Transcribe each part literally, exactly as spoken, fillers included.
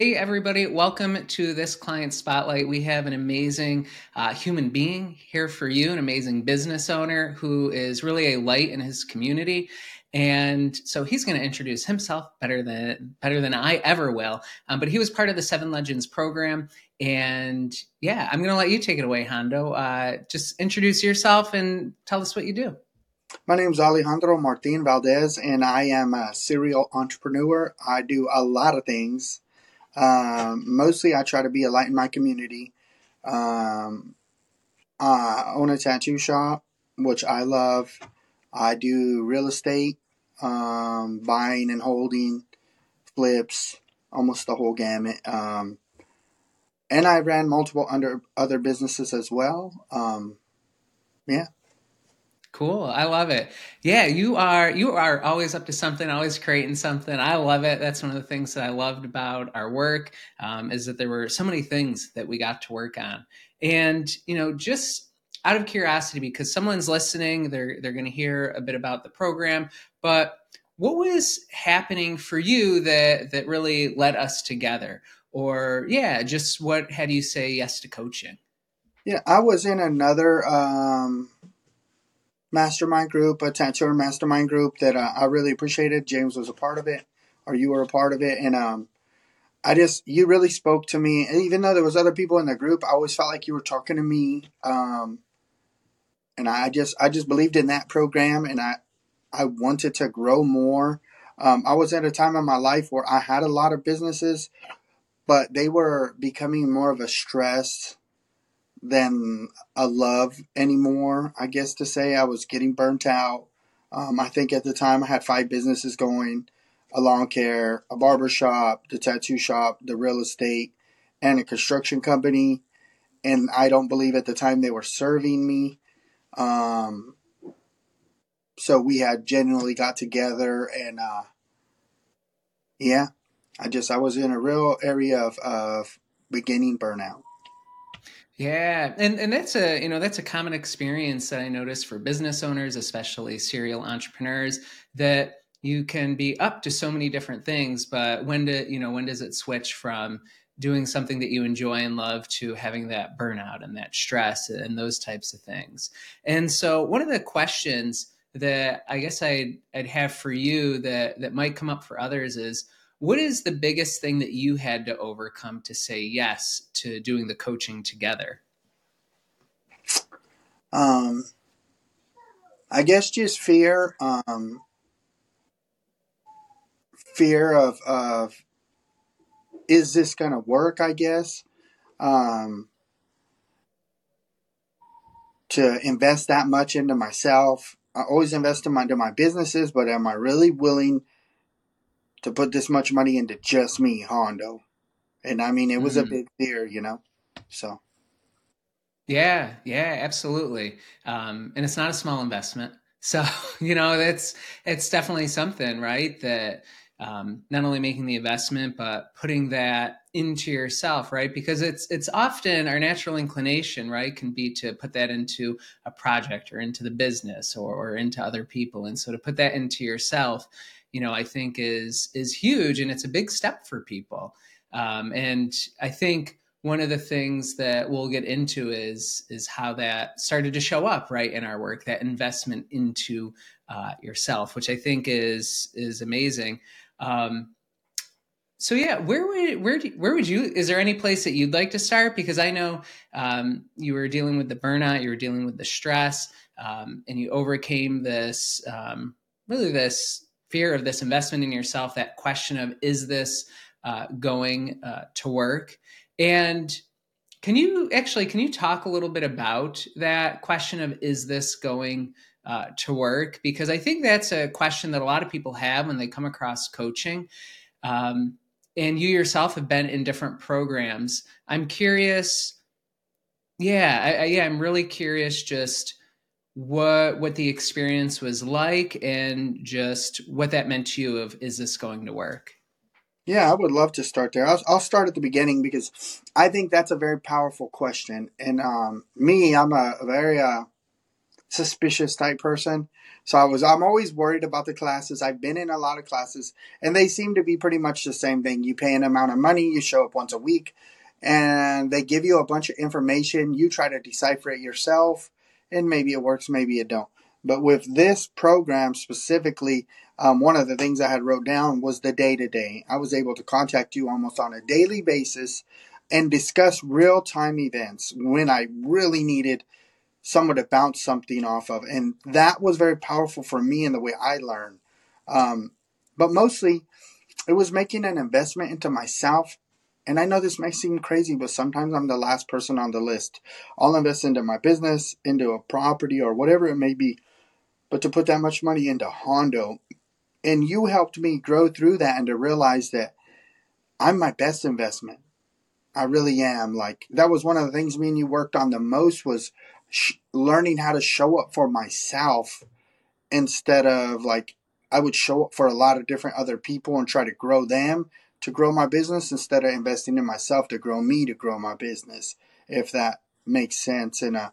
Hey, everybody, welcome to this client spotlight. We have an amazing uh, human being here for you, an amazing business owner who is really a light in his community. And so he's going to introduce himself better than better than I ever will. Um, but he was part of the Seven Legends program. And yeah, I'm going to let you take it away, Hondo. Uh, just introduce yourself and tell us what you do. My name is Alejandro Martin Valdez, and I am a serial entrepreneur. I do a lot of things. Um, mostly, I try to be a light in my community. Um, I own a tattoo shop, which I love. I do real estate, um, buying and holding, flips, almost the whole gamut. Um, and I ran multiple under other businesses as well. Um, yeah. Cool. I love it. Yeah, you are you are always up to something, always creating something. I love it. That's one of the things that I loved about our work, um, is that there were so many things that we got to work on. And, you know, just out of curiosity, because someone's listening, they're they're going to hear a bit about the program, but what was happening for you that that really led us together? Or yeah, just what had you say yes to coaching? Yeah, I was in another um, mastermind group, a tattooer mastermind group that uh, I really appreciated. James was a part of it, or you were a part of it, and um, I just you really spoke to me. And even though there was other people in the group, I always felt like you were talking to me, um, and I just I just believed in that program, and I I wanted to grow more. Um, I was at a time in my life where I had a lot of businesses, but they were becoming more of a stress than a love anymore, I guess to say. I was getting burnt out. Um, I think at the time I had five businesses going: a lawn care, a barber shop, the tattoo shop, the real estate, and a construction company. And I don't believe at the time they were serving me. Um, so we had genuinely got together, and uh, yeah, I just I was in a real area of, of beginning burnout. Yeah, and and that's a you know that's a common experience that I notice for business owners, especially serial entrepreneurs, that you can be up to so many different things, but when do you know when does it switch from doing something that you enjoy and love to having that burnout and that stress and those types of things? And so one of the questions that I guess I'd I'd have for you that that might come up for others is, what is the biggest thing that you had to overcome to say yes to doing the coaching together? Um, I guess just fear. Um, fear of of is this going to work, I guess. um to invest that much into myself. I always invest in my, into my businesses, but am I really willing to put this much money into just me, Hondo? And I mean, it was a Mm. big fear, you know. So Yeah, yeah, absolutely. Um, and it's not a small investment. So, you know, that's it's definitely something, right? That um, not only making the investment, but putting that into yourself, right? Because it's it's often our natural inclination, right, can be to put that into a project or into the business or, or into other people. And so to put that into yourself, you know, I think is is huge, and it's a big step for people. Um, and I think one of the things that we'll get into is is how that started to show up right in our work, that investment into uh, yourself, which I think is is amazing. um, so yeah, where would where do, where would you, is there any place that you'd like to start? Because I know um, you were dealing with the burnout, you were dealing with the stress, um, and you overcame this um, really this fear of this investment in yourself, that question of, is this uh, going uh, to work? And can you actually can you talk a little bit about that question of, is this going uh, to work? Because I think that's a question that a lot of people have when they come across coaching. Um, and you yourself have been in different programs. I'm curious. Yeah, I, I, yeah, I'm really curious just what what the experience was like and just what that meant to you of, is this going to work? yeah, I would love to start there. I'll, I'll start at the beginning because I think that's a very powerful question. And um, me, I'm a, a very uh, suspicious type person. So I was I'm always worried about the classes. I've been in a lot of classes and they seem to be pretty much the same thing. You pay an amount of money, you show up once a week, and they give you a bunch of information. You try to decipher it yourself, and maybe it works, maybe it don't. But with this program specifically, um, one of the things I had wrote down was the day to day. I was able to contact you almost on a daily basis and discuss real time events when I really needed someone to bounce something off of. And that was very powerful for me in the way I learned. Um, but mostly, it was making an investment into myself. And I know this may seem crazy, but sometimes I'm the last person on the list. I'll invest into my business, into a property, or whatever it may be. But to put that much money into Hondo, and you helped me grow through that and to realize that I'm my best investment. I really am. Like, that was one of the things me and you worked on the most was sh- learning how to show up for myself instead of like I would show up for a lot of different other people and try to grow them to grow my business instead of investing in myself to grow me to grow my business, if that makes sense. And uh,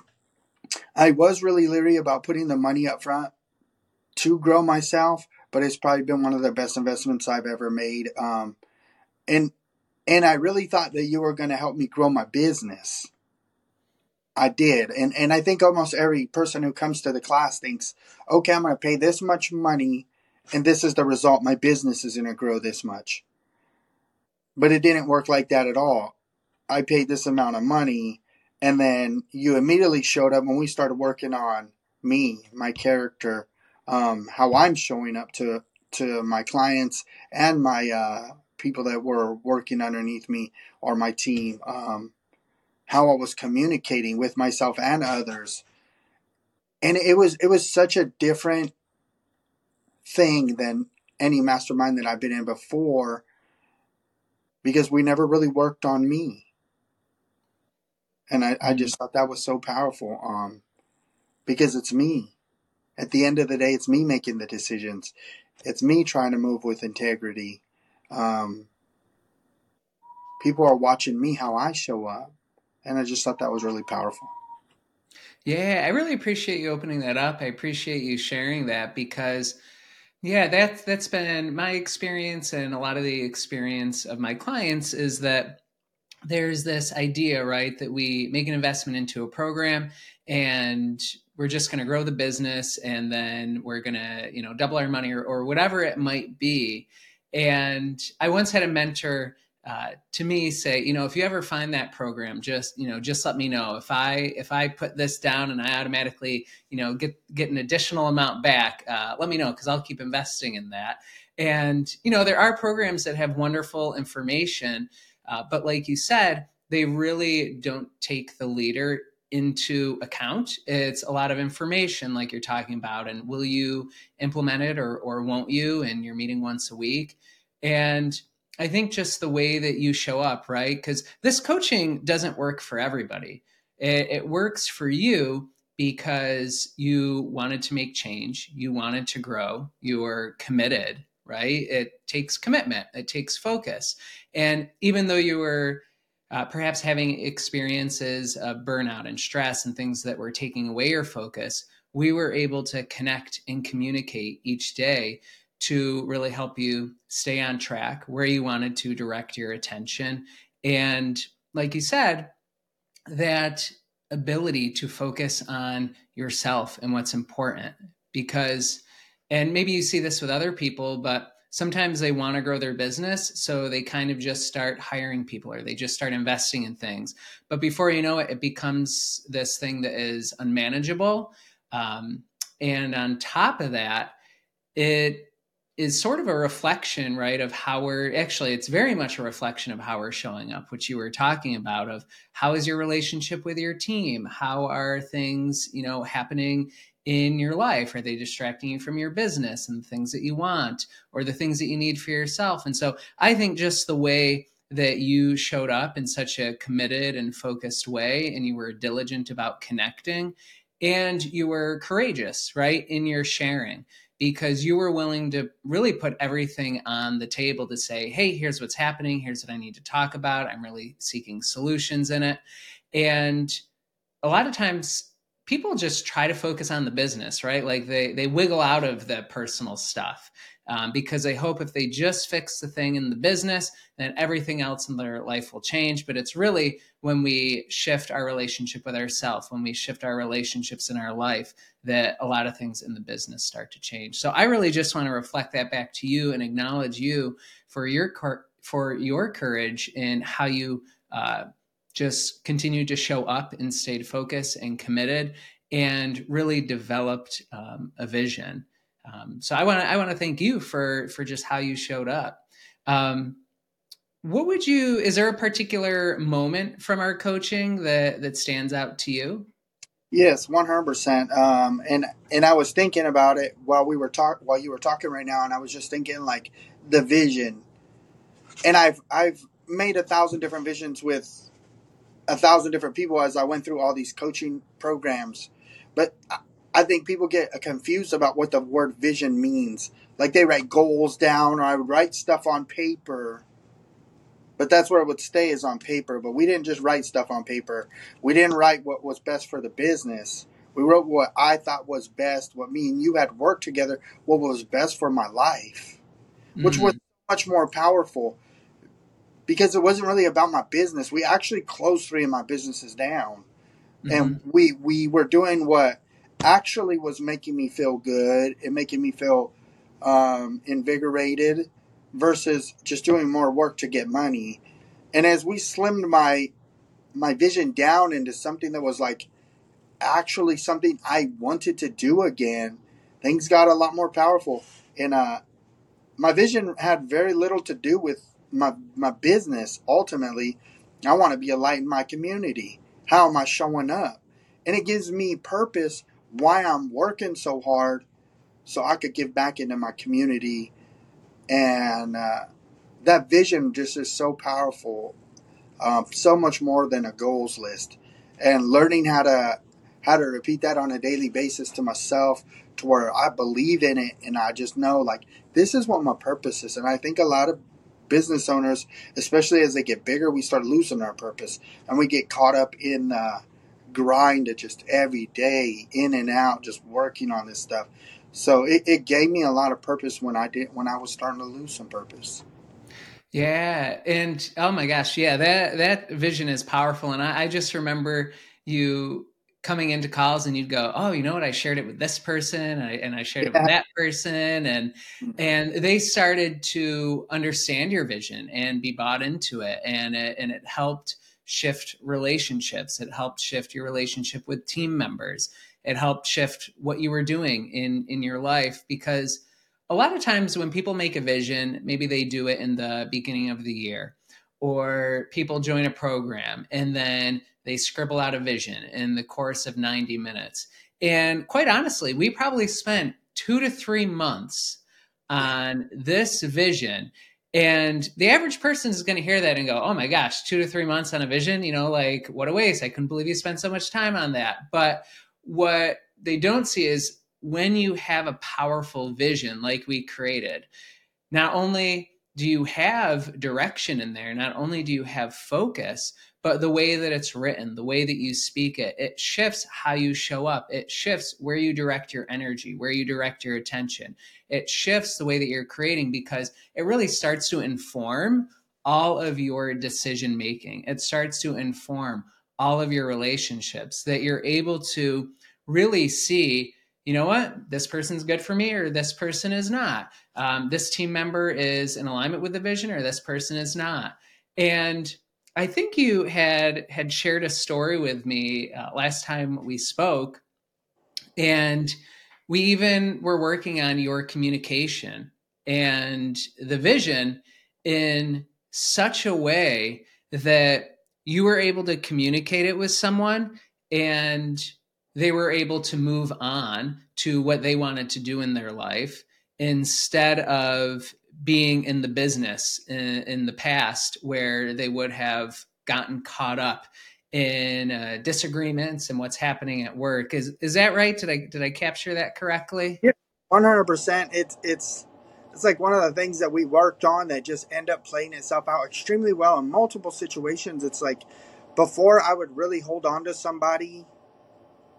I was really leery about putting the money up front to grow myself, but it's probably been one of the best investments I've ever made. Um, and and I really thought that you were going to help me grow my business. I did. And and I think almost every person who comes to the class thinks, okay, I'm going to pay this much money and this is the result. My business is going to grow this much. But it didn't work like that at all. I paid this amount of money and then you immediately showed up when we started working on me, my character, um, how I'm showing up to, to my clients and my uh, people that were working underneath me or my team. Um, how I was communicating with myself and others. And it was it was such a different thing than any mastermind that I've been in before because we never really worked on me. And I, I just thought that was so powerful um, because it's me. At the end of the day, it's me making the decisions. It's me trying to move with integrity. Um, people are watching me, how I show up. And I just thought that was really powerful. Yeah, I really appreciate you opening that up. I appreciate you sharing that because yeah, that's that's been my experience and a lot of the experience of my clients is that there's this idea, right, that we make an investment into a program and we're just going to grow the business and then we're going to, you know, double our money or, or whatever it might be. And I once had a mentor uh, to me say, you know, if you ever find that program, just, you know, just let me know. If I if I put this down and I automatically, you know, get get an additional amount back, uh, let me know because I'll keep investing in that. And, you know, there are programs that have wonderful information, uh, but like you said, they really don't take the leader into account. It's a lot of information like you're talking about. And will you implement it or, or won't you? And you're meeting once a week. And I think just the way that you show up, right? Because this coaching doesn't work for everybody. It, it works for you because you wanted to make change, you wanted to grow, you were committed, right? It takes commitment, it takes focus. And even though you were uh, perhaps having experiences of burnout and stress and things that were taking away your focus, we were able to connect and communicate each day to really help you stay on track where you wanted to direct your attention. And like you said, that ability to focus on yourself and what's important because, and maybe you see this with other people, but sometimes they want to grow their business. So they kind of just start hiring people or they just start investing in things. But before you know it, it becomes this thing that is unmanageable. Um, and on top of that, it is sort of a reflection, right, of how we're actually, it's very much a reflection of how we're showing up, which you were talking about of how is your relationship with your team? How are things, you know, happening in your life? Are they distracting you from your business and the things that you want or the things that you need for yourself? And so I think just the way that you showed up in such a committed and focused way and you were diligent about connecting and you were courageous, right, in your sharing because you were willing to really put everything on the table to say, hey, here's what's happening. Here's what I need to talk about. I'm really seeking solutions in it. And a lot of times people just try to focus on the business, right? Like they they wiggle out of the personal stuff um, because they hope if they just fix the thing in the business, then everything else in their life will change. But it's really when we shift our relationship with ourselves, when we shift our relationships in our life, that a lot of things in the business start to change. So I really just want to reflect that back to you and acknowledge you for your for your courage in how you uh, just continued to show up and stayed focused and committed and really developed um, a vision. Um, so I want to I want to thank you for for just how you showed up. Um, what would you? Is there a particular moment from our coaching that that stands out to you? Yes, one hundred percent. Um, and and I was thinking about it while we were talk while you were talking right now, and I was just thinking like the vision. And I've I've made a thousand different visions with a thousand different people as I went through all these coaching programs, but I, I think people get confused about what the word vision means. Like they write goals down, or I would write stuff on paper. But that's where it would stay is on paper. But we didn't just write stuff on paper. We didn't write what was best for the business. We wrote what I thought was best, what me and you had worked together, what was best for my life, which was Mm, much more powerful because it wasn't really about my business. We actually closed three of my businesses down. And mm-hmm. we, we were doing what actually was making me feel good and making me feel um, invigorated versus just doing more work to get money. And as we slimmed my my vision down into something that was like actually something I wanted to do again, things got a lot more powerful. And uh, my vision had very little to do with my my business. Ultimately, I want to be a light in my community. How am I showing up? And it gives me purpose why I'm working so hard so I could give back into my community. And uh, that vision just is so powerful, um, so much more than a goals list. And learning how to how to repeat that on a daily basis to myself, to where I believe in it, and I just know like this is what my purpose is. And I think a lot of business owners, especially as they get bigger, we start losing our purpose, and we get caught up in the grind of just every day, in and out, just working on this stuff. So it, it gave me a lot of purpose when I did when I was starting to lose some purpose. Yeah, and oh my gosh, yeah, that that vision is powerful. And I, I just remember you coming into calls and you'd go, "Oh, you know what? I shared it with this person, and I, and I shared it with Yeah. that person," and and they started to understand your vision and be bought into it, and it, and it helped shift relationships. It helped shift your relationship with team members. It helped shift what you were doing in in your life because a lot of times when people make a vision, maybe they do it in the beginning of the year, or people join a program and then they scribble out a vision in the course of ninety minutes. And quite honestly, we probably spent two to three months on this vision. And the average person is going to hear that and go, "Oh my gosh, two to three months on a vision, you know, like what a waste. I couldn't believe you spent so much time on that." But what they don't see is when you have a powerful vision like we created, not only do you have direction in there, not only do you have focus, but the way that it's written, the way that you speak it, it shifts how you show up. It shifts where you direct your energy, where you direct your attention. It shifts the way that you're creating because it really starts to inform all of your decision making. It starts to inform all of your relationships that you're able to really see, you know what, this person's good for me or this person is not. Um, this team member is in alignment with the vision or this person is not. And I think you had had shared a story with me uh, last time we spoke, and we even were working on your communication and the vision in such a way that you were able to communicate it with someone and they were able to move on to what they wanted to do in their life instead of being in the business in, in the past where they would have gotten caught up in uh, disagreements and what's happening at work. Is is that right? Did I did I capture that correctly? Yeah, one hundred percent. It's it's it's like one of the things that we worked on that just end up playing itself out extremely well in multiple situations. It's like before I would really hold on to somebody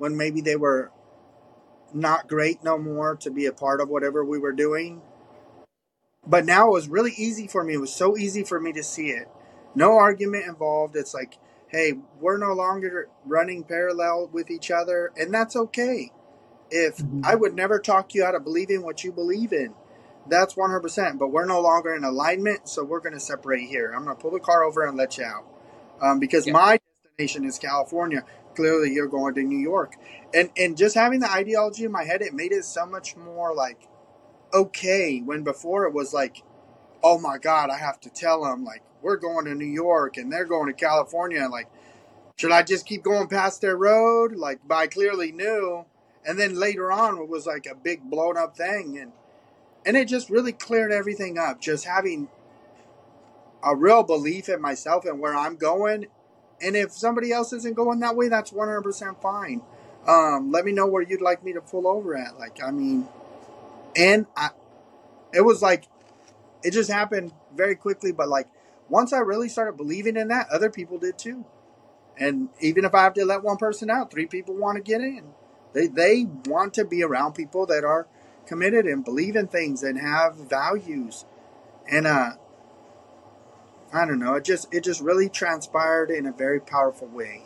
when maybe they were not great no more to be a part of whatever we were doing. But now it was really easy for me. It was so easy for me to see it. No argument involved. It's like, hey, we're no longer running parallel with each other, and that's okay. If Mm-hmm. I would never talk you out of believing what you believe in, that's one hundred percent. But we're no longer in alignment, so we're going to separate here. I'm going to pull the car over and let you out. Um, because Yeah. my destination is California. Clearly, you're going to New York. And, and just having the ideology in my head, it made it so much more like okay, when before it was like, oh my God, I have to tell them, like, we're going to New York and they're going to California. Like, should I just keep going past their road? Like, but I clearly knew. And then later on, it was like a big blown up thing. And, and it just really cleared everything up. Just having a real belief in myself and where I'm going. And if somebody else isn't going that way, that's one hundred percent fine. Um, let me know where you'd like me to pull over at. Like, I mean, and I, it was like, it just happened very quickly. But like, once I really started believing in that, other people did too. And even if I have to let one person out, three people want to get in. They they want to be around people that are committed and believe in things and have values. And uh, I don't know, it just it just really transpired in a very powerful way.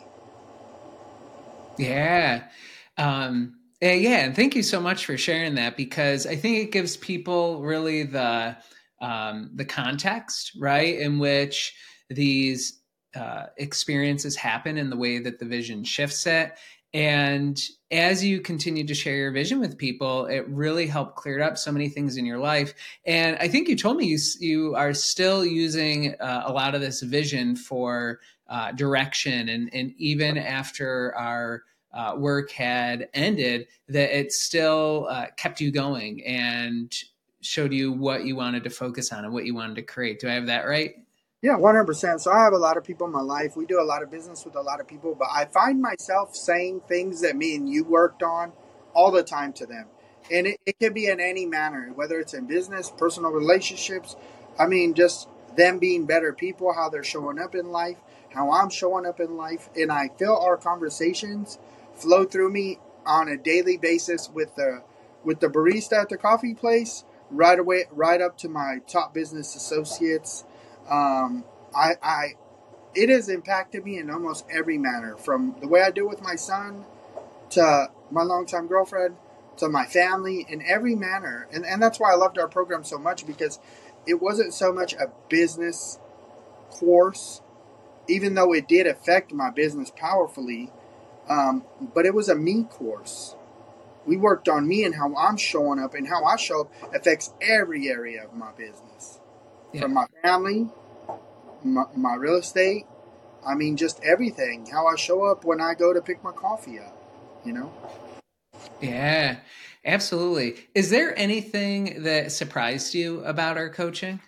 Yeah. Um, eh, yeah. And thank you so much for sharing that, because I think it gives people really the, um, the context, right, in which these uh, experiences happen and the way that the vision shifts it. And as you continue to share your vision with people, it really helped clear up so many things in your life. And I think you told me you, you are still using uh, a lot of this vision for uh, direction. And, and even after our uh, work had ended, that it still uh, kept you going and showed you what you wanted to focus on and what you wanted to create. Do I have that right? Yeah, one hundred percent. So I have a lot of people in my life. We do a lot of business with a lot of people, but I find myself saying things that me and you worked on all the time to them. And it, it can be in any manner, whether it's in business, personal relationships. I mean, just them being better people, how they're showing up in life, how I'm showing up in life. And I feel our conversations flow through me on a daily basis with the with the barista at the coffee place, right away, right up to my top business associates. Um, I, I, it has impacted me in almost every manner, from the way I do with my son to my longtime girlfriend to my family, in every manner. And, and that's why I loved our program so much, because it wasn't so much a business course, even though it did affect my business powerfully. Um, but it was a me course. We worked on me and how I'm showing up, and how I show up affects every area of my business. Yeah. From my family, my, my real estate, I mean, just everything. How I show up when I go to pick my coffee up, you know? Yeah, absolutely. Is there anything that surprised you about our coaching?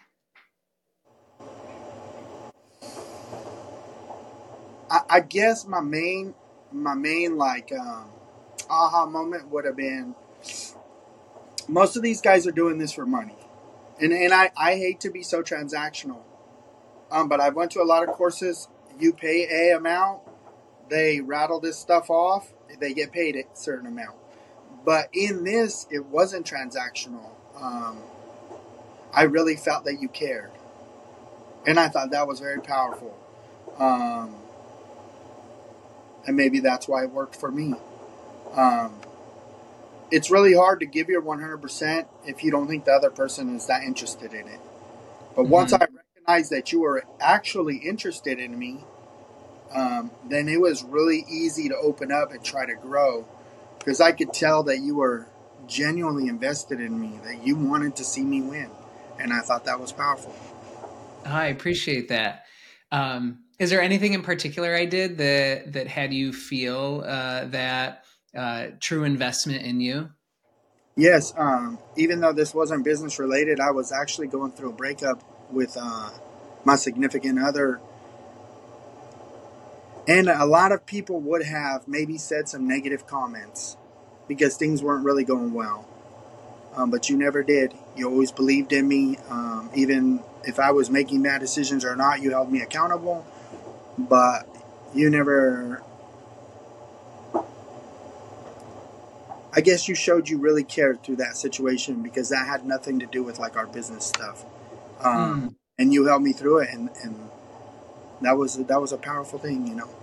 I, I guess my main, my main like um, aha moment would have been, most of these guys are doing this for money. And, and I, I hate to be so transactional, um, but I went to a lot of courses. You pay a amount, they rattle this stuff off, they get paid a certain amount. But in this, it wasn't transactional. Um, I really felt that you cared. And I thought that was very powerful. Um, and maybe that's why it worked for me. Um, it's really hard to give your one hundred percent if you don't think the other person is that interested in it. But mm-hmm. once I recognized that you were actually interested in me, um, then it was really easy to open up and try to grow. Because I could tell that you were genuinely invested in me, that you wanted to see me win. And I thought that was powerful. I appreciate that. Um, is there anything in particular I did that, that had you feel uh, that uh, true investment in you? Yes. Um, even though this wasn't business related, I was actually going through a breakup with uh, my significant other. And a lot of people would have maybe said some negative comments because things weren't really going well. Um, but you never did. You always believed in me. Um, even if I was making bad decisions or not, you held me accountable. But you never I guess you showed you really cared through that situation because that had nothing to do with like our business stuff. Um, Mm, and you helped me through it, and, and that was that was a powerful thing, you know.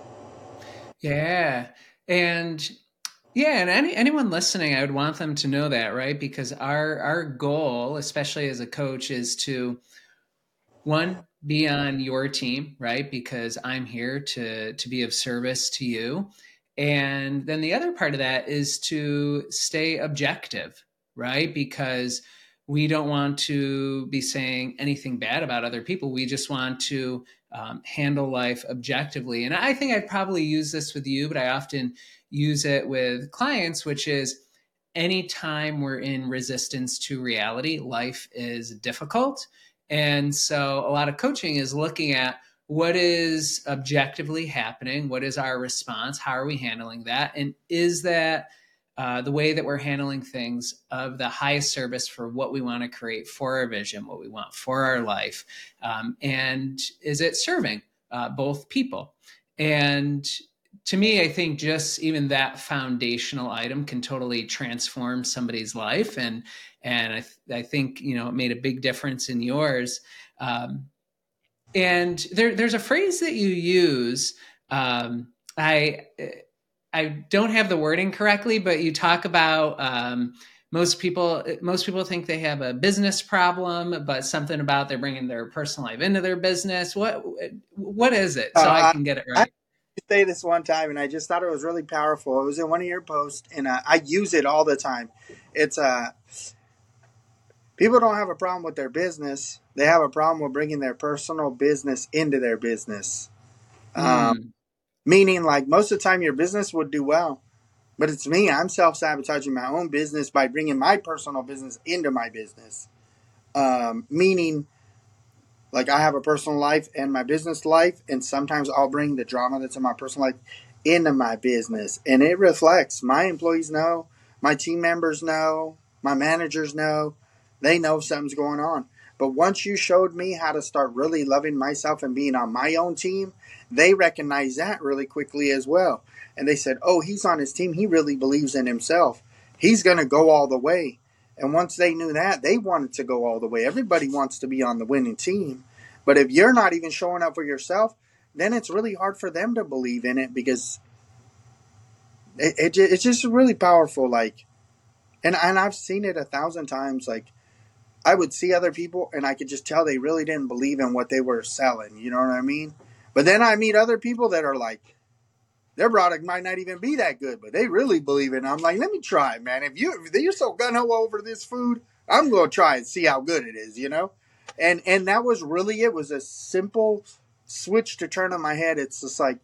yeah. And yeah, and any anyone listening, I would want them to know that, right? Because our our goal, especially as a coach, is to one, be on your team, right? Because I'm here to to be of service to you. And then the other part of that is to stay objective, right? Because we don't want to be saying anything bad about other people. We just want to um, handle life objectively. And I think I'd probably use this with you, but I often use it with clients, which is anytime we're in resistance to reality, life is difficult. And so a lot of coaching is looking at what is objectively happening, what is our response, how are we handling that, and is that uh, the way that we're handling things of the highest service for what we want to create for our vision, what we want for our life, um, and is it serving uh, both people? And to me, I think just even that foundational item can totally transform somebody's life. And and I, th- I think you know it made a big difference in yours. Um, and there, there's a phrase that you use. Um, I I don't have the wording correctly, but you talk about um, most people. Most people think they have a business problem, but something about they're bringing their personal life into their business. What what is it? So I Uh, can get it I, I right. say this one time, and I just thought it was really powerful. It was in one of your posts, and uh, I use it all the time. It's uh, people don't have a problem with their business; they have a problem with bringing their personal business into their business. Um, Mm, Meaning, like most of the time, your business would do well, but it's me. I'm self sabotaging my own business by bringing my personal business into my business. Um, meaning, like I have a personal life and my business life, and sometimes I'll bring the drama that's in my personal life into my business, and it reflects. My employees know, my team members know, my managers know, they know something's going on. But once you showed me how to start really loving myself and being on my own team, they recognize that really quickly as well. And they said, "Oh, he's on his team. He really believes in himself. He's going to go all the way." And once they knew that, they wanted to go all the way. Everybody wants to be on the winning team. But if you're not even showing up for yourself, then it's really hard for them to believe in it because it, it it's just really powerful. Like, and and I've seen it a thousand times. Like, I would see other people and I could just tell they really didn't believe in what they were selling. You know what I mean? But then I meet other people that are like, their product might not even be that good, but they really believe in it. I'm like, let me try it, man. If you if you're so gun ho over this food, I'm gonna try and see how good it is, you know? And and that was really it. Was a simple switch to turn on my head. It's just like,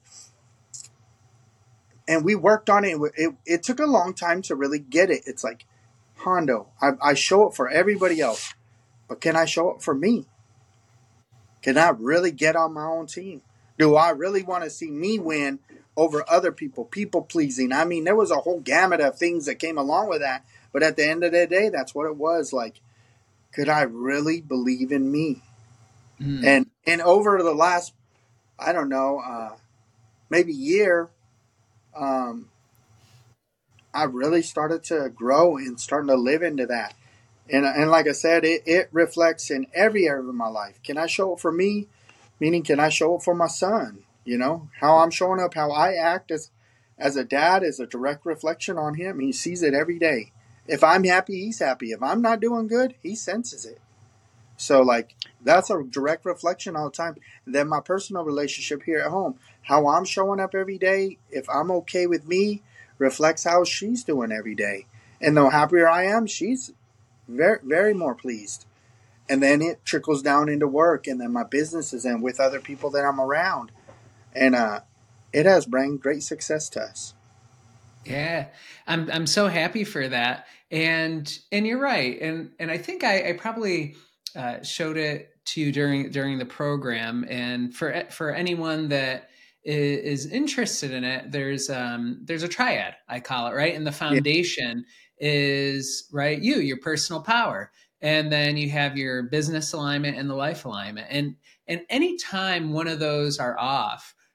and we worked on it. It, it took a long time to really get it. It's like, Hondo, I, I show up for everybody else, but can I show up for me? Can I really get on my own team? Do I really want to see me win over other people? People pleasing. I mean, there was a whole gamut of things that came along with that. But at the end of the day, that's what it was. Like, could I really believe in me? mm. And and over the last, I don't know, uh, maybe year, um, I really started to grow and starting to live into that. And and like I said, it, it reflects in every area of my life. Can I show up for me? Meaning, can I show up for my son? You know, how I'm showing up, how I act as as a dad is a direct reflection on him. He sees it every day. If I'm happy, he's happy. If I'm not doing good, he senses it. So, like, that's a direct reflection all the time. Then my personal relationship here at home, how I'm showing up every day, if I'm okay with me, reflects how she's doing every day. And the happier I am, she's very, very more pleased. And then it trickles down into work and then my businesses and with other people that I'm around. And uh, it has brought great success to us. Yeah, I'm I'm so happy for that, and and you're right, and and I think I, I probably uh, showed it to you during during the program, and for for anyone that is, is interested in it, there's um there's a triad I call it, right, and the Yeah. foundation is right you your personal power, and then you have your business alignment and the life alignment, and and anytime one of those are off.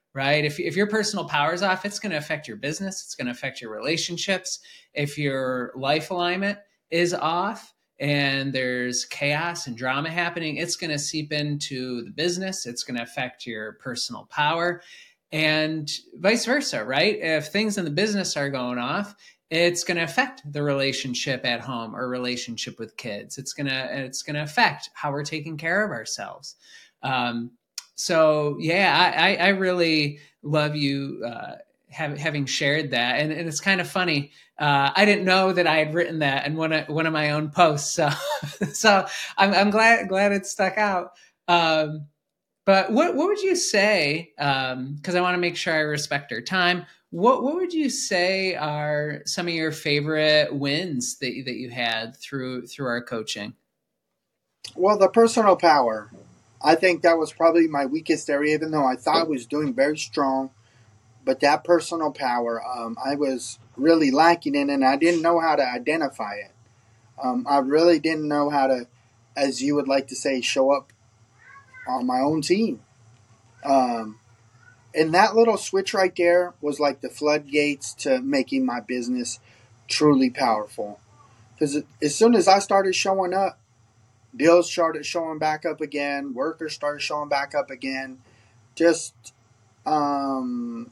right? If, if your personal power is off, it's going to affect your business. It's going to affect your relationships. If your life alignment is off and there's chaos and drama happening, it's going to seep into the business. It's going to affect your personal power and vice versa, right? If things in the business are going off, it's going to affect the relationship at home or relationship with kids. It's going to, it's going to affect how we're taking care of ourselves. Um, so yeah, I, I really love you, uh, have, having shared that. And, and it's kind of funny. Uh, I didn't know that I had written that in one of, one of my own posts. So, so I'm, I'm glad, glad it stuck out. Um, but what, what would you say? Um, cause I want to make sure I respect our time. What what would you say are some of your favorite wins that that you had through through our coaching? Well, the personal power. I think that was probably my weakest area, even though I thought I was doing very strong. But that personal power, um, I was really lacking in, and I didn't know how to identify it. Um, I really didn't know how to, as you would like to say, show up on my own team. Um, and that little switch right there was like the floodgates to making my business truly powerful. Because as soon as I started showing up, deals started showing back up again. Workers started showing back up again. Just, um,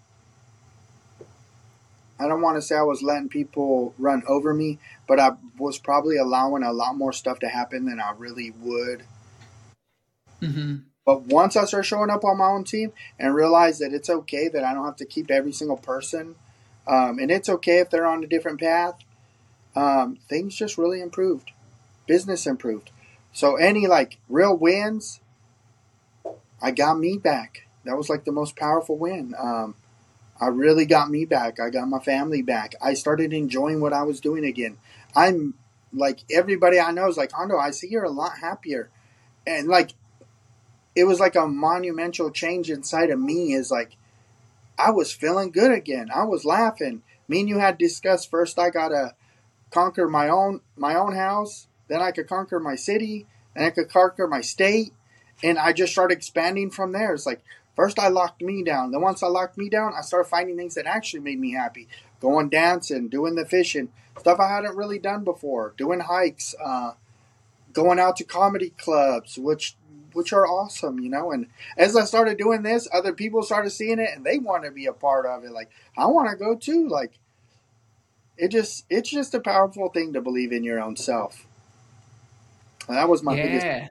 I don't want to say I was letting people run over me, but I was probably allowing a lot more stuff to happen than I really would. Mm-hmm. But once I start showing up on my own team and realize that it's okay that I don't have to keep every single person, um, and it's okay if they're on a different path, um, things just really improved. Business improved. So any like real wins, I got me back. That was like the most powerful win. Um, I really got me back. I got my family back. I started enjoying what I was doing again. I'm like everybody I know is like, Ando, I see you're a lot happier. And like it was like a monumental change inside of me is like I was feeling good again. I was laughing. Me and you had discussed first I gotta conquer my own my own house, then I could conquer my city, then I could conquer my state, and I just started expanding from there. It's like first I locked me down. Then once I locked me down, I started finding things that actually made me happy. Going dancing, doing the fishing, stuff I hadn't really done before, doing hikes, uh, going out to comedy clubs, which which are awesome, you know. And as I started doing this, other people started seeing it and they want to be a part of it. Like, I want to go too. Like, it just it's just a powerful thing to believe in your own self. And that was my biggest. Yeah,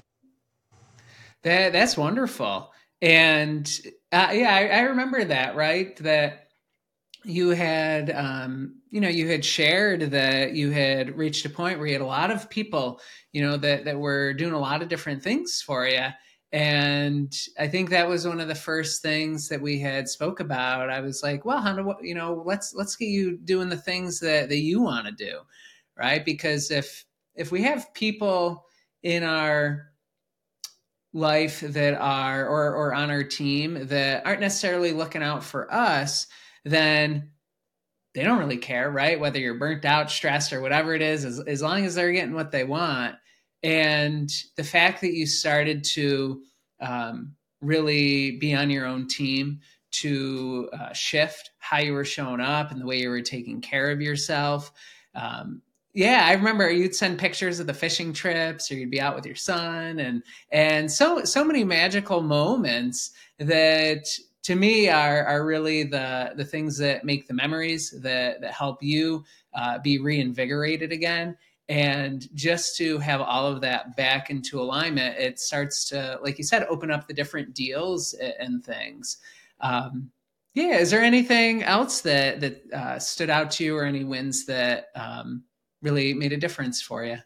that that's wonderful. And uh, yeah, I, I remember that. Right, that you had, um, you know, you had shared that you had reached a point where you had a lot of people, you know, that that were doing a lot of different things for you. And I think that was one of the first things that we had spoke about. I was like, well, Honda, you know, let's let's get you doing the things that that you want to do, right? Because if if we have people in our life that are or or on our team that aren't necessarily looking out for us, then they don't really care, right? Whether you're burnt out, stressed, or whatever it is, as, as long as they're getting what they want. And the fact that you started to um, really be on your own team, to uh, shift how you were showing up and the way you were taking care of yourself. Um, yeah, I remember you'd send pictures of the fishing trips, or you'd be out with your son, and and so so many magical moments that to me are are really the the things that make the memories that that help you uh, be reinvigorated again. And just to have all of that back into alignment, it starts to, like you said, open up the different deals and things. Um, yeah, is there anything else that that uh, stood out to you, or any wins that um, really made a difference for you?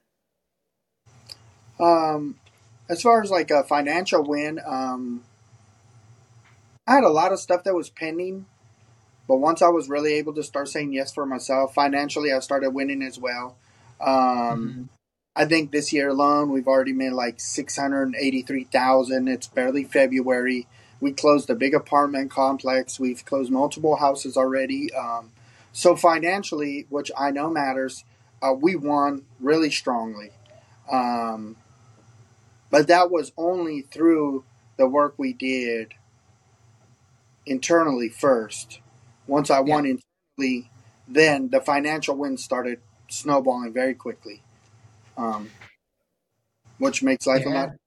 Um, as far as like a financial win, um, I had a lot of stuff that was pending, but once I was really able to start saying yes for myself financially, I started winning as well. Um, Mm-hmm. I think this year alone, we've already made like six hundred eighty-three thousand. It's barely February. We closed a big apartment complex. We've closed multiple houses already. Um, so financially, which I know matters, uh, we won really strongly. Um, but that was only through the work we did internally first. Once I Yeah. won internally, then the financial wins started snowballing very quickly, um, which makes life a lot. Yeah.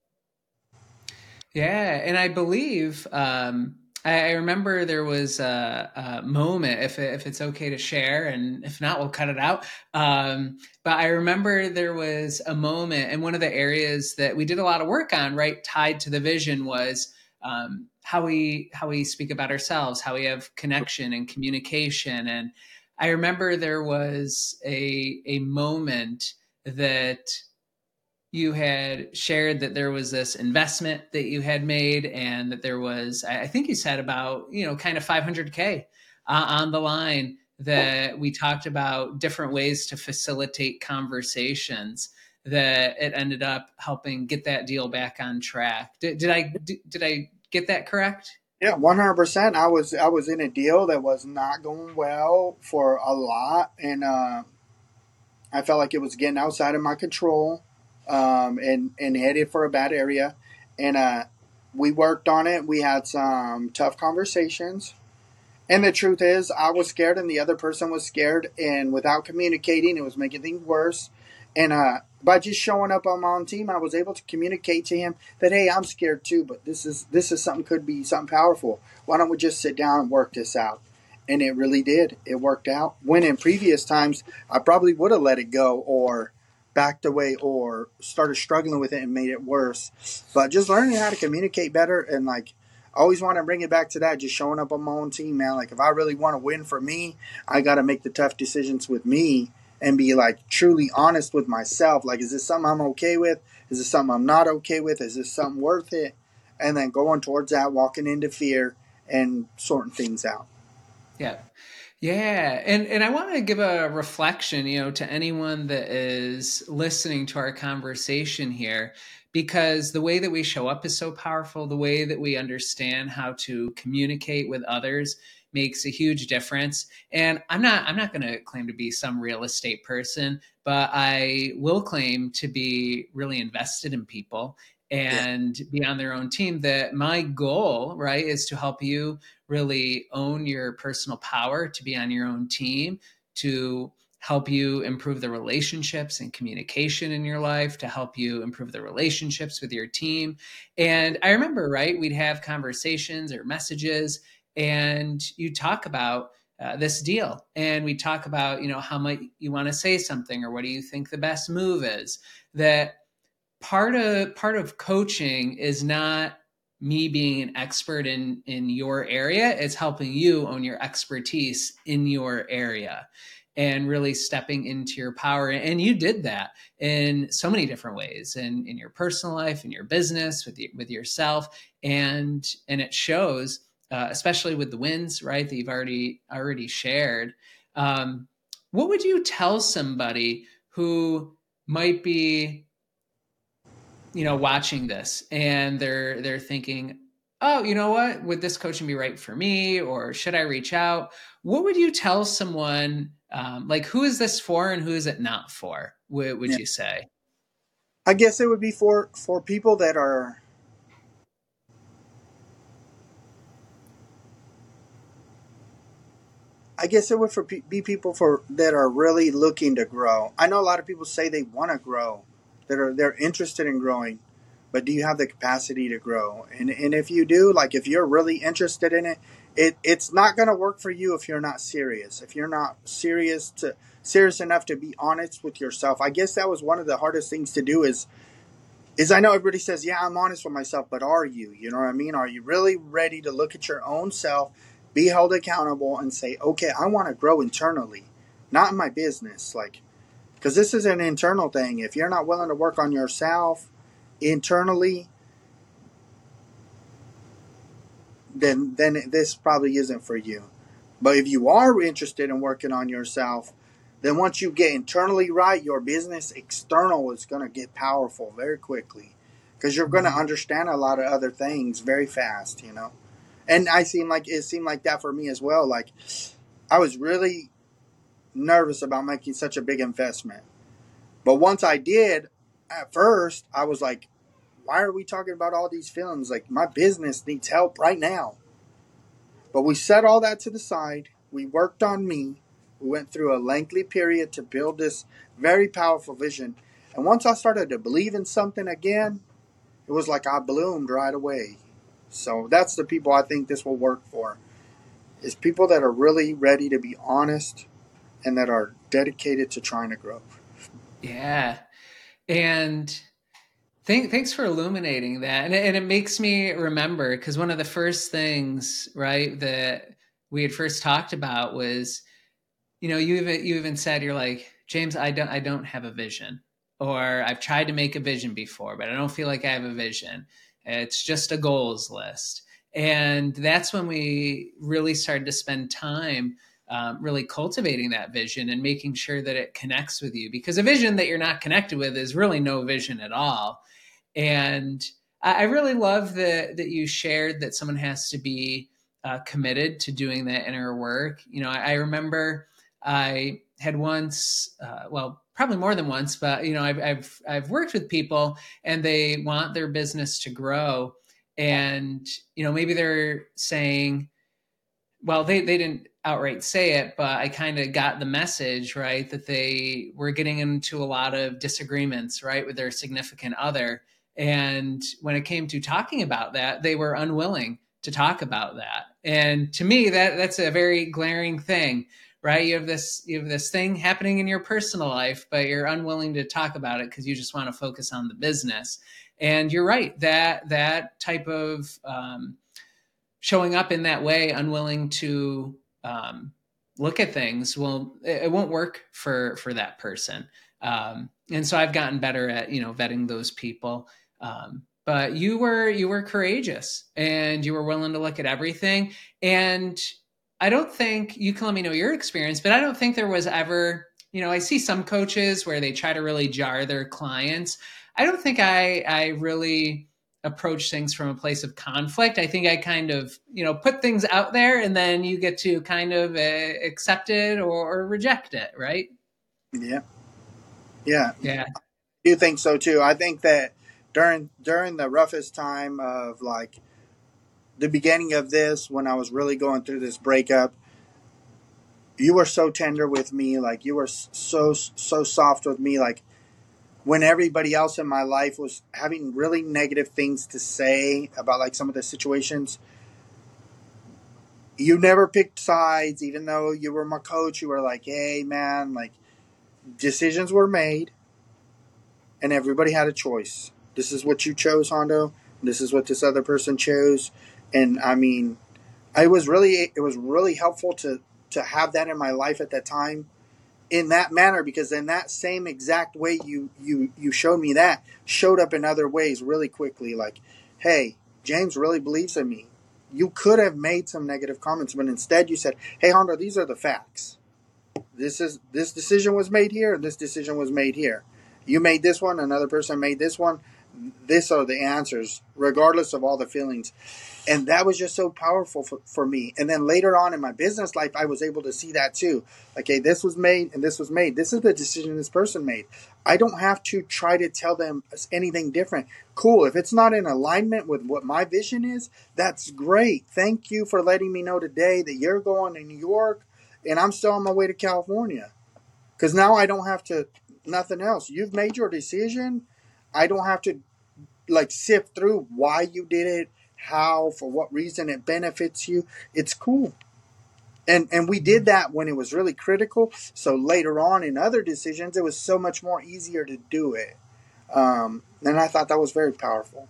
Yeah, and I believe um, I, I remember there was a, a moment. If it, if it's okay to share, and if not, we'll cut it out. Um, but I remember there was a moment, and one of the areas that we did a lot of work on, right, tied to the vision, was um, how we how we speak about ourselves, how we have connection and communication. And I remember there was a a moment that you had shared that there was this investment that you had made, and that there was, I think you said, about, you know, kind of five hundred K uh, on the line, that we talked about different ways to facilitate conversations, that it ended up helping get that deal back on track. Did, did I did, did I get that correct? Yeah, one hundred percent. I was I was in a deal that was not going well for a lot, and uh, I felt like it was getting outside of my control, um, and and headed for a bad area. And uh, we worked on it. We had some tough conversations. And the truth is, I was scared, and the other person was scared. And without communicating, it was making things worse. And uh, by just showing up on my own team, I was able to communicate to him that, hey, I'm scared too, but this is this is something, could be something powerful. Why don't we just sit down and work this out? And it really did. It worked out. When in previous times, I probably would have let it go, or backed away, or started struggling with it and made it worse. But just learning how to communicate better, and like, I always want to bring it back to that, just showing up on my own team, man. Like, if I really want to win for me, I got to make the tough decisions with me and be, like, truly honest with myself. Like, is this something I'm okay with? Is this something I'm not okay with? Is this something worth it? And then going towards that, walking into fear and sorting things out. Yeah. Yeah, and and I want to give a reflection, you know, to anyone that is listening to our conversation here, because the way that we show up is so powerful. The way that we understand how to communicate with others makes a huge difference. And I'm not I'm not going to claim to be some real estate person, but I will claim to be really invested in people Yeah. and be on their own team. That my goal, right, is to help you really own your personal power, to be on your own team, to help you improve the relationships and communication in your life, to help you improve the relationships with your team. And I remember, right, we'd have conversations or messages, and you talk about uh, this deal, and we talk about, you know, how might you want to say something, or what do you think the best move is. That part of part of coaching is not me being an expert in in your area. It's helping you own your expertise in your area and really stepping into your power. And you did that in so many different ways, in in your personal life, in your business, with the, with yourself. And and it shows, uh, especially with the wins, right, that you've already already shared. um, what would you tell somebody who might be, you know, watching this, and they're they're thinking, oh, you know what, would this coaching be right for me, or should I reach out? What would you tell someone, um, like, who is this for and who is it not for, would, would Yeah. you say? I guess it would be for, for people that are, I guess it would for be people for that are really looking to grow. I know a lot of people say they want to grow, that are they're interested in growing, but do you have the capacity to grow? And and if you do, like, if you're really interested in it, it it's not going to work for you if you're not serious. If you're not serious to serious enough to be honest with yourself. I guess that was one of the hardest things to do, is is I know everybody says, yeah, I'm honest with myself, but are you? You know what I mean? Are you really ready to look at your own self, be held accountable, and say, okay, I want to grow internally, not in my business? Like, because this is an internal thing. If you're not willing to work on yourself internally, then then this probably isn't for you. But if you are interested in working on yourself, then once you get internally right, your business external is going to get powerful very quickly, because you're going to Mhm. understand a lot of other things very fast, you know. And I seem like it seemed like that for me as well. Like, I was really nervous about making such a big investment, but once I did, at first I was like, why are we talking about all these films? Like, my business needs help right now. But we set all that to the side. We worked on me. We went through a lengthy period to build this very powerful vision. And once I started to believe in something again, it was like I bloomed right away. So that's the people I think this will work for. Is people that are really ready to be honest and that are dedicated to trying to grow. Yeah. And th- thanks for illuminating that. And it, and it makes me remember, because one of the first things, right, that we had first talked about was, you know, you even, you even said, you're like, James, I don't, I don't have a vision, or I've tried to make a vision before, but I don't feel like I have a vision. It's just a goals list. And that's when we really started to spend time um, really cultivating that vision and making sure that it connects with you, because a vision that you're not connected with is really no vision at all. And I really love that, that you shared that someone has to be uh, committed to doing that inner work. You know, I, I remember I had once, uh, well, probably more than once, but, you know, I've, I've, I've worked with people and they want their business to grow. And, you know, maybe they're saying, well, they, they didn't outright say it, but I kind of got the message, right, that they were getting into a lot of disagreements, right, with their significant other. And when it came to talking about that, they were unwilling to talk about that. And to me, that that's a very glaring thing, right? You have this, you have this thing happening in your personal life, but you're unwilling to talk about it because you just want to focus on the business. And you're right, that that type of um, showing up in that way, unwilling to um, look at things, well, it, it won't work for for that person. Um, and so I've gotten better at, you know, vetting those people. Um, but you were you were courageous and you were willing to look at everything. And I don't think, you can let me know your experience, but I don't think there was ever, you know, I see some coaches where they try to really jar their clients. I don't think I I really approach things from a place of conflict. I think I kind of, you know, put things out there and then you get to kind of uh, accept it or, or reject it, right? Yeah. Yeah. Yeah. I do think so too. I think that during during the roughest time of like the beginning of this, when I was really going through this breakup, you were so tender with me. Like you were so, so soft with me. Like when everybody else in my life was having really negative things to say about like some of the situations, you never picked sides. Even though you were my coach, you were like, hey man, like decisions were made and everybody had a choice. This is what you chose, Hondo. This is what this other person chose. And I mean, I was really, it was really helpful to, to have that in my life at that time in that manner, because in that same exact way you, you, you showed me that showed up in other ways really quickly. Like, hey, James really believes in me. You could have made some negative comments, but instead you said, hey, Hondo, these are the facts. This is, this decision was made here. And this decision was made here. You made this one. Another person made this one. These are the answers, regardless of all the feelings. And that was just so powerful for, for me. And then later on in my business life, I was able to see that too. Like, hey, this was made and this was made. This is the decision this person made. I don't have to try to tell them anything different. Cool. If it's not in alignment with what my vision is, that's great. Thank you for letting me know today that you're going to New York and I'm still on my way to California. Because now I don't have to, nothing else. You've made your decision. I don't have to like sift through why you did it, how, for what reason it benefits you. It's cool. And and we did that when it was really critical. So later on in other decisions, it was so much more easier to do it. Um, and I thought that was very powerful.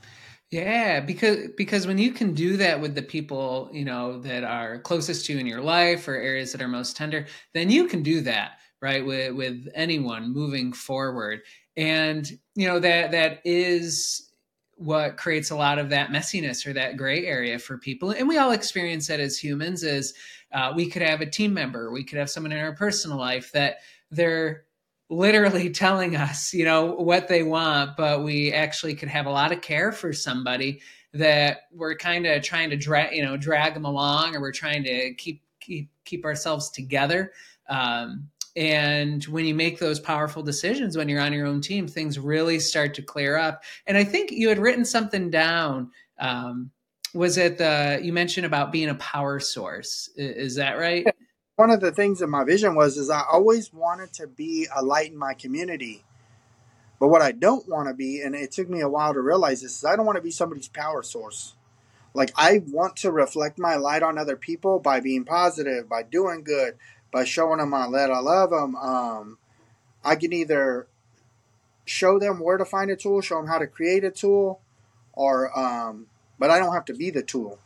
Yeah, because because when you can do that with the people, you know, that are closest to you in your life or areas that are most tender, then you can do that, right, with with anyone moving forward. And you know that that is what creates a lot of that messiness or that gray area for people. And we all experience that as humans. Is uh, we could have a team member, we could have someone in our personal life that they're literally telling us, you know, what they want, but we actually could have a lot of care for somebody that we're kind of trying to drag, you know, drag them along, or we're trying to keep keep keep ourselves together. Um, and when you make those powerful decisions, when you're on your own team, things really start to clear up. And I think you had written something down um, was it the you mentioned about being a power source? Is that right? One of the things that my vision was is I always wanted to be a light in my community. But what I don't want to be, and it took me a while to realize this, is I don't want to be somebody's power source. Like, I want to reflect my light on other people by being positive, by doing good, by showing them that I love them. Um, I can either show them where to find a tool, show them how to create a tool, or um, but I don't have to be the tool.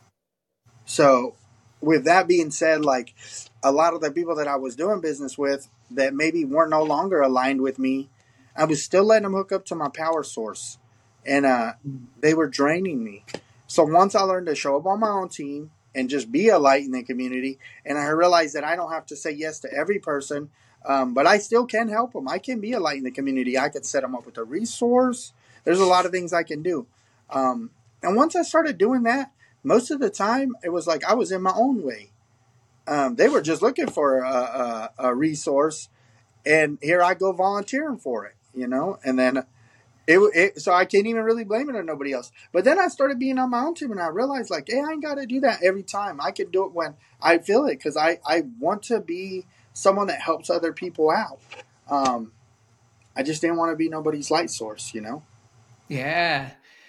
So, with that being said, like a lot of the people that I was doing business with that maybe weren't no longer aligned with me, I was still letting them hook up to my power source, and uh, they were draining me. So once I learned to show up on my own team and just be a light in the community, and I realized that I don't have to say yes to every person, um, but I still can help them. I can be a light in the community. I could set them up with a resource. There's a lot of things I can do. Um, and once I started doing that, most of the time it was like I was in my own way. Um, they were just looking for a, a, a resource, and here I go volunteering for it, you know, and then it, it, so I can't even really blame it on nobody else. But then I started being on my own team, and I realized, like, hey, I ain't got to do that every time. I can do it when I feel it, because I, I want to be someone that helps other people out. Um, I just didn't want to be nobody's light source, you know? Yeah.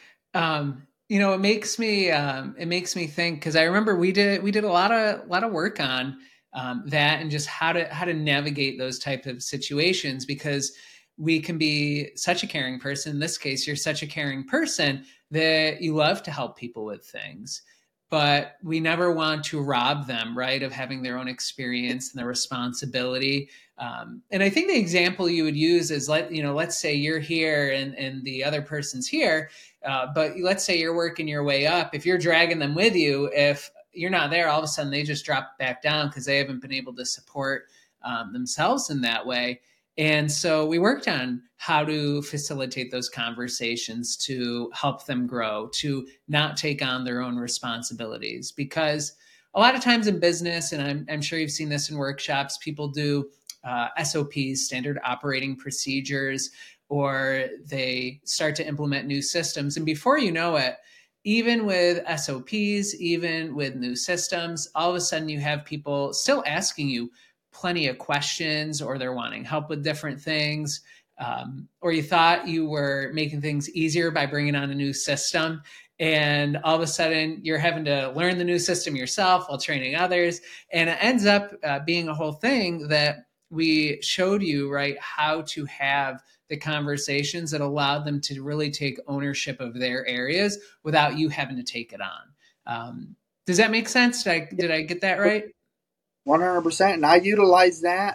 Um, you know, it makes me um, it makes me think, because I remember we did we did a lot of a lot of work on um, that, and just how to how to navigate those type of situations, because we can be such a caring person. In this case, you're such a caring person that you love to help people with things, but we never want to rob them, right, of having their own experience and their responsibility. Um, and I think the example you would use is, let you know, let's say you're here and and the other person's here, uh, but let's say you're working your way up. If you're dragging them with you, if you're not there, all of a sudden they just drop back down because they haven't been able to support um, themselves in that way. And so we worked on how to facilitate those conversations to help them grow, to not take on their own responsibilities. Because a lot of times in business, and I'm, I'm sure you've seen this in workshops, people do uh, S O Ps, standard operating procedures, or they start to implement new systems. And before you know it, even with S O Ps, even with new systems, all of a sudden you have people still asking you plenty of questions, or they're wanting help with different things, um, or you thought you were making things easier by bringing on a new system, and all of a sudden you're having to learn the new system yourself while training others, and it ends up uh, being a whole thing that we showed you, right, how to have the conversations that allowed them to really take ownership of their areas without you having to take it on. Um, does that make sense? Did I, did I get that right? one hundred percent. And I utilize that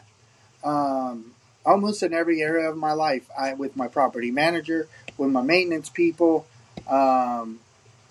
um, almost in every area of my life. I, with my property manager, with my maintenance people, um,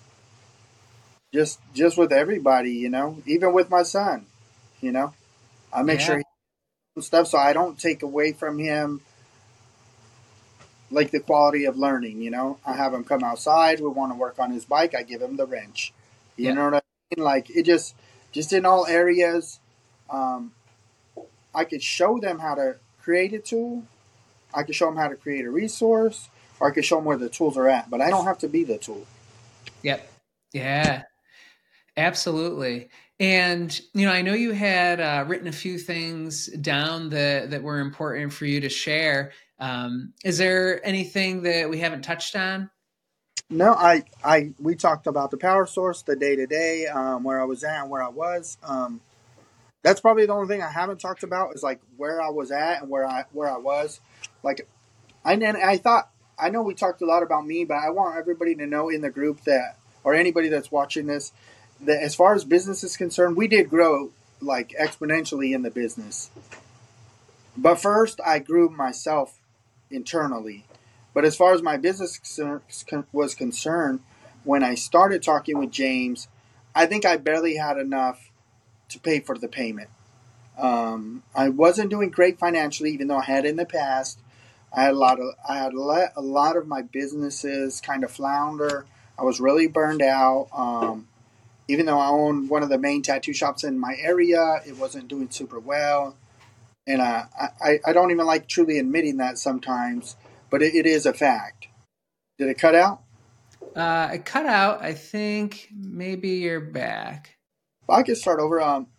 just just with everybody, you know, even with my son, you know, I make Yeah. sure he does stuff so I don't take away from him like the quality of learning. You know, I have him come outside. We want to work on his bike. I give him the wrench. You Yeah. know what I mean? Like it just just in all areas. Um, I could show them how to create a tool. I could show them how to create a resource, or I could show them where the tools are at. But I don't have to be the tool. Yep. Yeah. Absolutely. And you know, I know you had uh, written a few things down that that were important for you to share. Um, is there anything that we haven't touched on? No, I, I, we talked about the power source, the day to day, where I was at, and where I was. Um, that's probably the only thing I haven't talked about is like where I was at and where I where I was. Like I and I thought I know we talked a lot about me, but I want everybody to know in the group that, or anybody that's watching this, that as far as business is concerned, we did grow like exponentially in the business. But first, I grew myself internally. But as far as my business was concerned, when I started talking with James, I think I barely had enough to pay for the payment. Um, I wasn't doing great financially, even though I had in the past. I had a lot of I had let a lot of my businesses kind of flounder. I was really burned out. Um, even though I owned one of the main tattoo shops in my area, it wasn't doing super well. And uh, I I don't even like truly admitting that sometimes, but it, it is a fact. Did it cut out? Uh, I cut out. I think maybe you're back. I could start over. Um,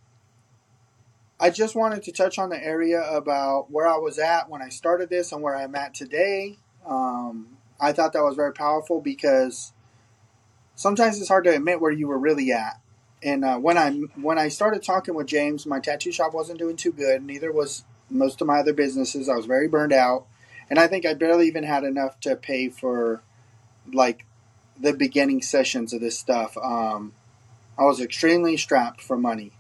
I just wanted to touch on the area about where I was at when I started this and where I'm at today. Um, I thought that was very powerful because sometimes it's hard to admit where you were really at. And uh, when I when I started talking with James, my tattoo shop wasn't doing too good. Neither was most of my other businesses. I was very burned out, and I think I barely even had enough to pay for like the beginning sessions of this stuff. Um, I was extremely strapped for money,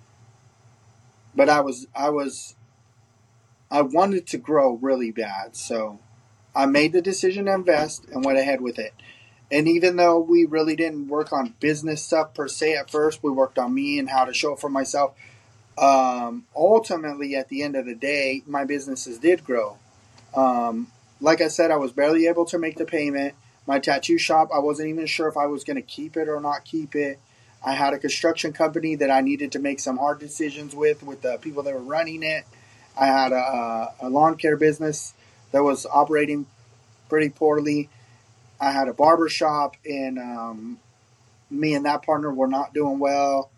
but I was I was I wanted to grow really bad, so I made the decision to invest and went ahead with it. And even though we really didn't work on business stuff per se at first, we worked on me and how to show it for myself. Um, ultimately, at the end of the day, my businesses did grow. Um, like I said, I was barely able to make the payment. My tattoo shop, I wasn't even sure if I was going to keep it or not keep it. I had a construction company that I needed to make some hard decisions with, with the people that were running it. I had a, a lawn care business that was operating pretty poorly. I had a barber shop, and um, me and that partner were not doing well.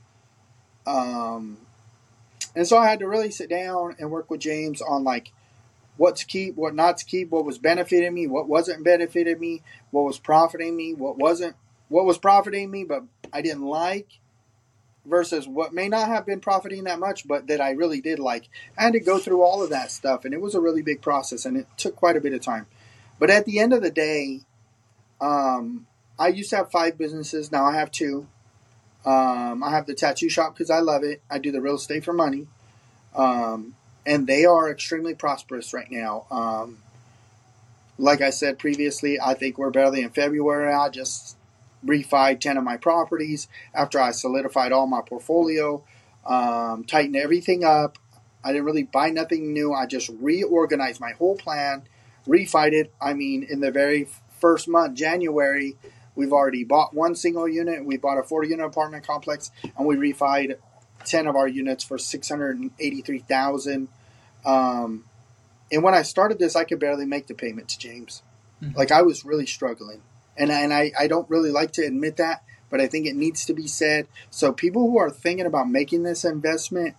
Um, and so I had to really sit down and work with James on like what to keep, what not to keep, what was benefiting me, what wasn't benefiting me, what was profiting me, what wasn't, what was profiting me, but I didn't like, versus what may not have been profiting that much, but that I really did like. I had to go through all of that stuff, and it was a really big process, and it took quite a bit of time. But at the end of the day, um, I used to have five businesses. Now I have two. Um, I have the tattoo shop because I love it. I do the real estate for money. Um, and they are extremely prosperous right now. Um, like I said previously, I think we're barely in February. I just refied ten of my properties after I solidified all my portfolio, um, tightened everything up. I didn't really buy nothing new. I just reorganized my whole plan, refied it. I mean, in the very first month, January, we've already bought one single unit. We bought a forty-unit apartment complex, and we refied ten of our units for six hundred eighty-three thousand dollars. Um, and when I started this, I could barely make the payment to James. Mm-hmm. Like, I was really struggling. And, and I, I don't really like to admit that, but I think it needs to be said. So people who are thinking about making this investment,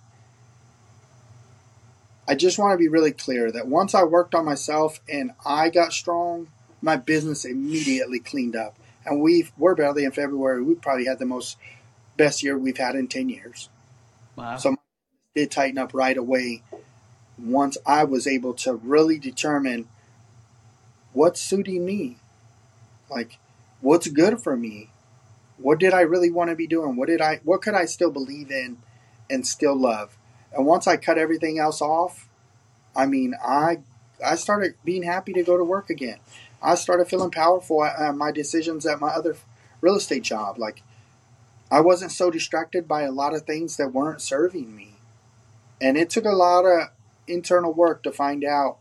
I just want to be really clear that once I worked on myself and I got strong, my business immediately cleaned up. And we've, we're barely in February. We probably had the most best year we've had in ten years. Wow. So it did tighten up right away once I was able to really determine what's suiting me. Like, what's good for me? What did I really want to be doing? What did I, what could I still believe in and still love? And once I cut everything else off, I mean, I, I started being happy to go to work again. I started feeling powerful at my decisions at my other real estate job. Like, I wasn't so distracted by a lot of things that weren't serving me. And it took a lot of internal work to find out,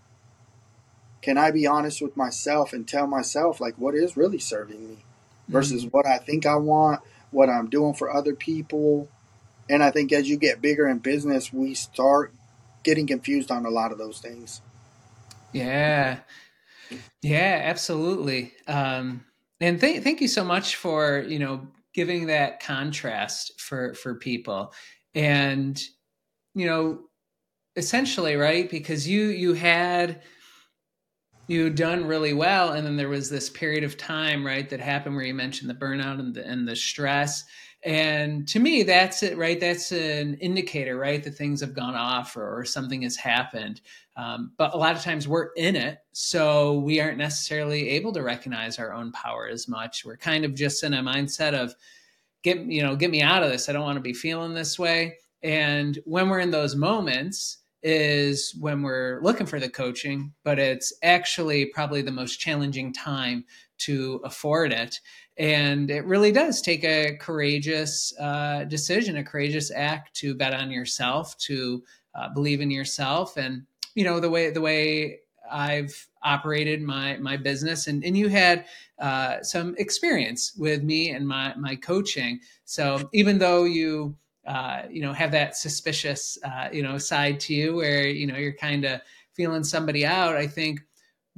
can I be honest with myself and tell myself, like, what is really serving me versus mm-hmm. what I think I want, what I'm doing for other people. And I think as you get bigger in business, we start getting confused on a lot of those things. Yeah. Yeah, absolutely. Um, and th- thank you so much for, you know, giving that contrast for, for people. And, you know, essentially, right, because you, you had, you done really well. And then there was this period of time, right, that happened where you mentioned the burnout and the, and the stress. And to me, that's it, right? That's an indicator, right? That things have gone off or, or something has happened. Um, but a lot of times we're in it. So we aren't necessarily able to recognize our own power as much. We're kind of just in a mindset of, get, you know, get me out of this. I don't want to be feeling this way. And when we're in those moments is when we're looking for the coaching, but it's actually probably the most challenging time to afford it. And it really does take a courageous uh, decision, a courageous act to bet on yourself, to uh, believe in yourself. And, you know, the way, the way I've operated my, my business, and, and you had uh, some experience with me and my, my coaching. So even though you, uh, you know, have that suspicious, uh, you know, side to you where, you know, you're kind of feeling somebody out, I think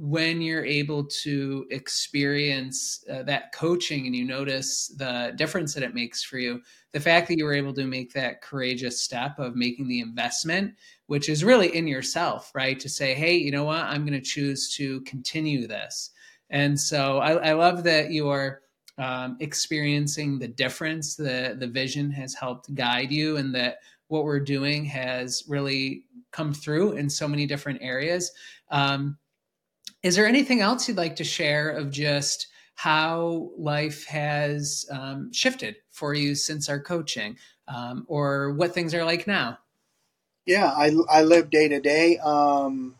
when you're able to experience uh, that coaching and you notice the difference that it makes for you, the fact that you were able to make that courageous step of making the investment, which is really in yourself, right? To say, hey, you know what, I'm going to choose to continue this. And so I, I love that you're um, experiencing the difference. The, the vision has helped guide you, and that what we're doing has really come through in so many different areas. Um, is there anything else you'd like to share of just how life has um, shifted for you since our coaching, um, or what things are like now? Yeah, I, I live day to day. Um,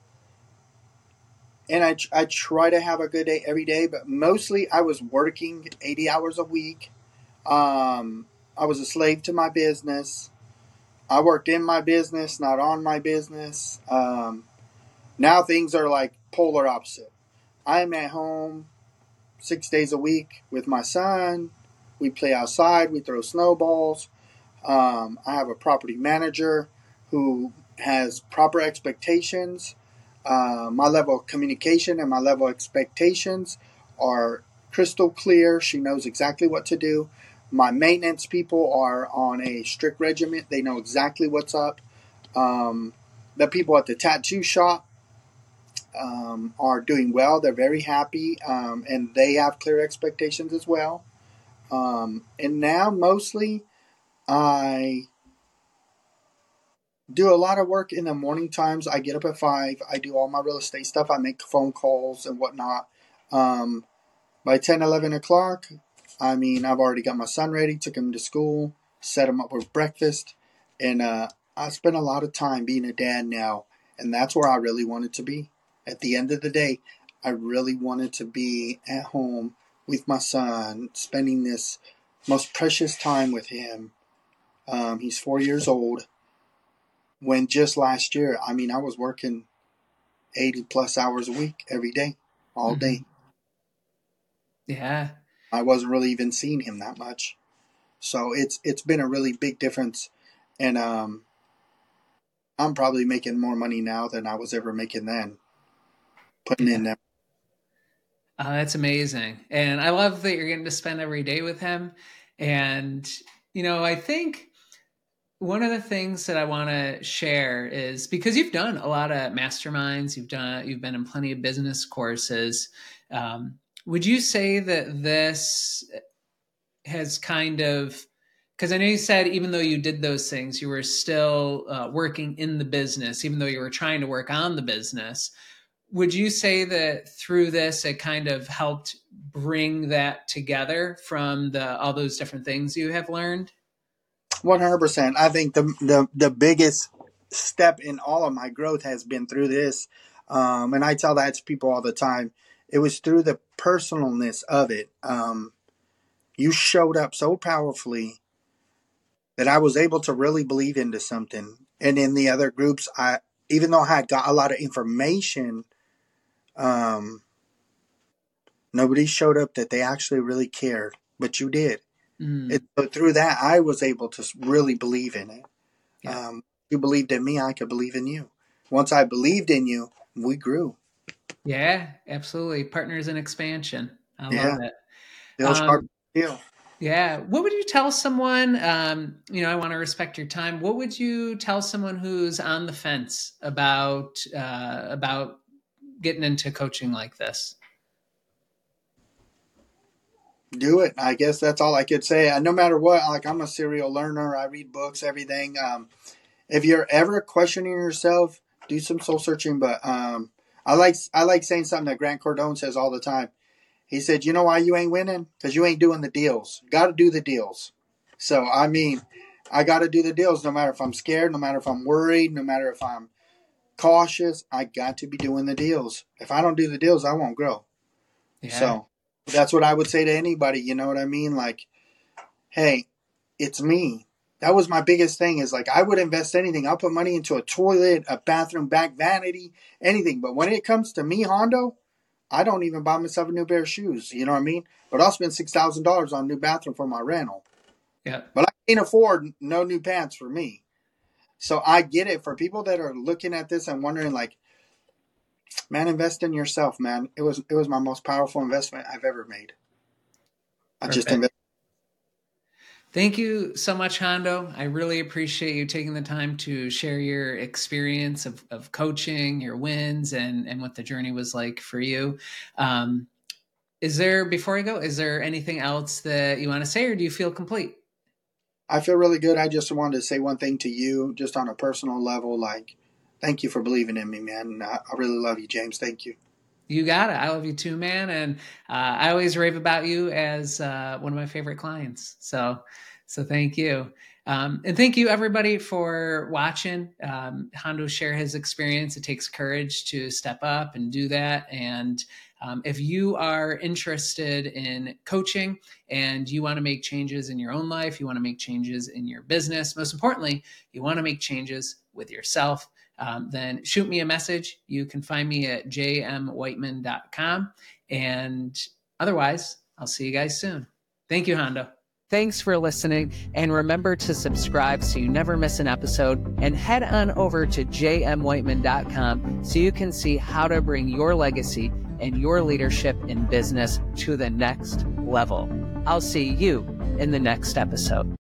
and I, I try to have a good day every day, but mostly I was working eighty hours a week. Um, I was a slave to my business. I worked in my business, not on my business. Um, now things are like polar opposite. I'm at home six days a week with my son. We play outside. We throw snowballs. Um, I have a property manager who has proper expectations. Uh, my level of communication and my level of expectations are crystal clear. She knows exactly what to do. My maintenance people are on a strict regiment. They know exactly what's up. Um, the people at the tattoo shop um, are doing well. They're very happy, um, and they have clear expectations as well. Um, and now, mostly, I do a lot of work in the morning times. I get up at five. I do all my real estate stuff. I make phone calls and whatnot. Um, by ten, eleven o'clock, I mean, I've already got my son ready, took him to school, set him up with breakfast. And uh, I spend a lot of time being a dad now. And that's where I really wanted to be. At the end of the day, I really wanted to be at home with my son, spending this most precious time with him. Um, he's four years old. When just last year, I mean, I was working eighty plus hours a week every day, all Mm-hmm. day. Yeah. I wasn't really even seeing him that much. So it's it's been a really big difference. And um, I'm probably making more money now than I was ever making then, putting Yeah. in that. Uh, that's amazing. And I love that you're getting to spend every day with him. And, you know, I think one of the things that I want to share is, because you've done a lot of masterminds, you've done, you've been in plenty of business courses. Um, would you say that this has kind of, because I know you said even though you did those things, you were still uh, working in the business, even though you were trying to work on the business. Would you say that through this, it kind of helped bring that together from the all those different things you have learned? one hundred percent. I think the, the, the biggest step in all of my growth has been through this. Um, and I tell that to people all the time. It was through the personalness of it. Um, you showed up so powerfully that I was able to really believe into something. And in the other groups, I even though I had got a lot of information, um, nobody showed up that they actually really cared. But you did. Mm, It, so through that, I was able to really believe in it. yeah. Um, you believed in me, I could believe in you. Once I believed in you, we grew. Yeah, absolutely. Partners in expansion. I love Yeah, it. Bill Sharp Um, deal. yeah. What would you tell someone? Um, you know, I want to respect your time. What would you tell someone who's on the fence about uh, about getting into coaching like this? Do it. I guess that's all I could say. No matter what, like I'm a serial learner. I read books, everything. Um, if you're ever questioning yourself, do some soul searching. But um, I like I like saying something that Grant Cardone says all the time. He said, "You know why you ain't winning? Because you ain't doing the deals. Got to do the deals." So I mean, I got to do the deals, no matter if I'm scared, no matter if I'm worried, no matter if I'm cautious. I got to be doing the deals. If I don't do the deals, I won't grow. Yeah. So that's what I would say to anybody. You know what I mean? Like, hey, it's me. That was my biggest thing is like I would invest anything. I'll put money into a toilet, a bathroom back vanity, anything. But when it comes to me, Hondo, I don't even buy myself a new pair of shoes. You know what I mean? But I'll spend six thousand dollars on a new bathroom for my rental. Yeah. But I can't afford no new pants for me. So I get it for people that are looking at this and wondering like, Man, invest in yourself, man. It was it was my most powerful investment I've ever made. I just Perfect. invested. Thank you so much, Hondo. I really appreciate you taking the time to share your experience of, of coaching, your wins, and, and what the journey was like for you. Um, is there, before I go, is there anything else that you want to say, or do you feel complete? I feel really good. I just wanted to say one thing to you, just on a personal level. Like, thank you for believing in me, man. I, I really love you, James. Thank you. You got it. I love you too, man. And uh, I always rave about you as uh, one of my favorite clients. So, so thank you. Um, and thank you everybody for watching. Um, Hondo share his experience. It takes courage to step up and do that. And um, if you are interested in coaching and you want to make changes in your own life, you want to make changes in your business, most importantly, you want to make changes with yourself, Um, then shoot me a message. You can find me at j m whiteman dot com. And otherwise, I'll see you guys soon. Thank you, Hondo. Thanks for listening. And remember to subscribe so you never miss an episode. And head on over to j m whiteman dot com so you can see how to bring your legacy and your leadership in business to the next level. I'll see you in the next episode.